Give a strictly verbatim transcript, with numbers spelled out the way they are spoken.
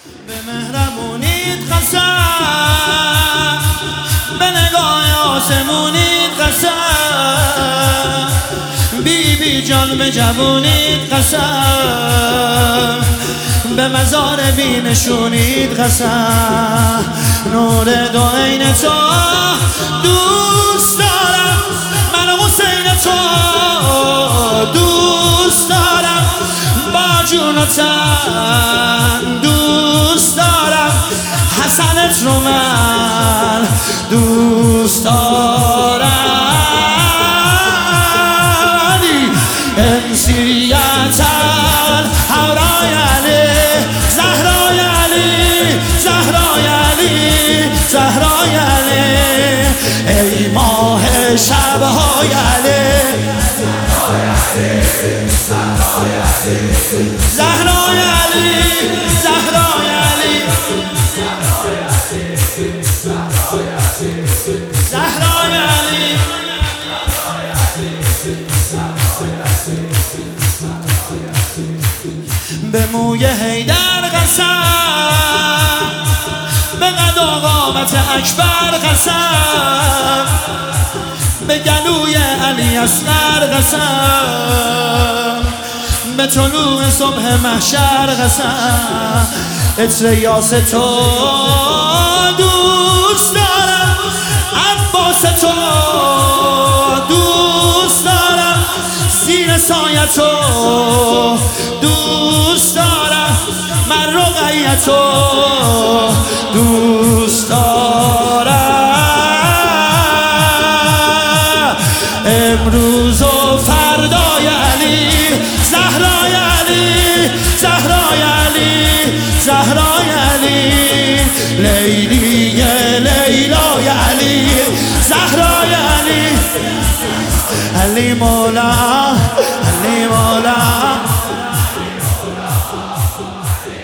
به مهربونیت قسم، به نگاه آسمونیت قسم، بی بی جان به جوونیت قسم، به مزار بی نشونیت قسم. نور دو عین تو دوست دارم، من حسین تو دوست دارم، با جون و تن دوست دارم، حسنت رو من دوست دارم. انسیت الحورای علی، زهرای علی، زهرای علی، زهرای علی، ای ماه شبهای علی، زهرای علی، زهرای علی، زهرای علی، زهرای علی. به موی حیدر قسم، به قد و قامت اکبر قسم، به گلوی علی اصغر قسم، به طلوع صبح محشر قسم. عطر یاس تو دوست دارم، عباس تو دوست دارم، زیر سایه تو دوست دارم، من رقیه تو دوست دارم. امروز و فردای علی، زهرای علی، زهرای علی، زهرای علی، لیلی لیلای علی، زهرای علی، علی مولا